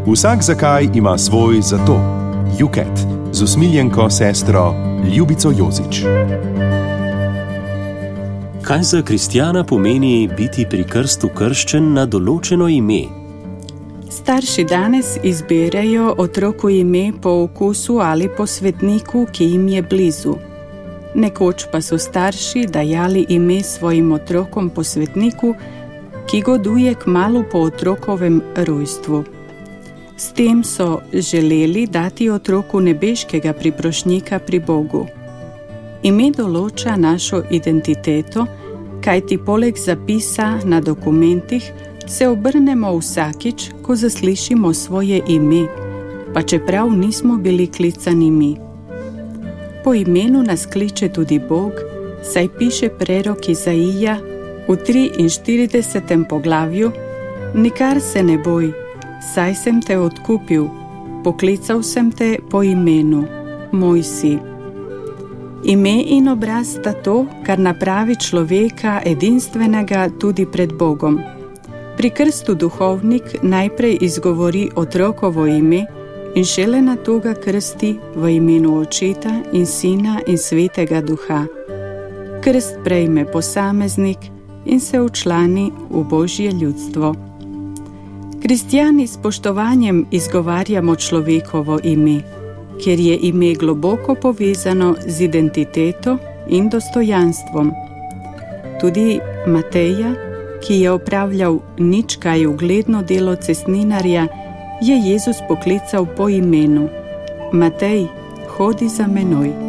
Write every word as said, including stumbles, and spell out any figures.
Vsak zakaj ima svoj zato. Juket z usmiljenko sestro Ljubico Jozič. Kaj za kristjana pomeni biti pri krstu krščen na določeno ime? Starši danes izberejo otroku ime po okusu ali po svetniku, ki jim je blizu. Nekoč pa so starši dajali ime svojim otrokom po svetniku, ki goduje kmalu po otrokovem rojstvu. S tem so želeli dati otroku nebeškega priprošnjika pri Bogu. Ime določa našo identiteto, kajti poleg zapisa na dokumentih se obrnemo vsakič, ko zaslišimo svoje ime, pa čeprav nismo bili klicani mi. Po imenu nas kliče tudi Bog, saj piše prerok Izaija v triinštiridesetem poglavju: Nikar se ne boj, saj sem te odkupil, poklical sem te po imenu, moj si. Ime in obraz sta to, kar napravi človeka edinstvenega tudi pred Bogom. Pri krstu duhovnik najprej izgovori otrokovo ime in šele nato ga krsti v imenu Očeta in Sina in Svetega Duha. Krst prejme posameznik in se včlani v Božje ljudstvo. Kristjani s spoštovanjem izgovarjamo človekovo ime, ker je ime globoko povezano z identiteto in dostojanstvom. Tudi Mateja, ki je opravljal nič kaj ugledno delo cestninarja, je Jezus poklical po imenu: Matej, hodi za menoj.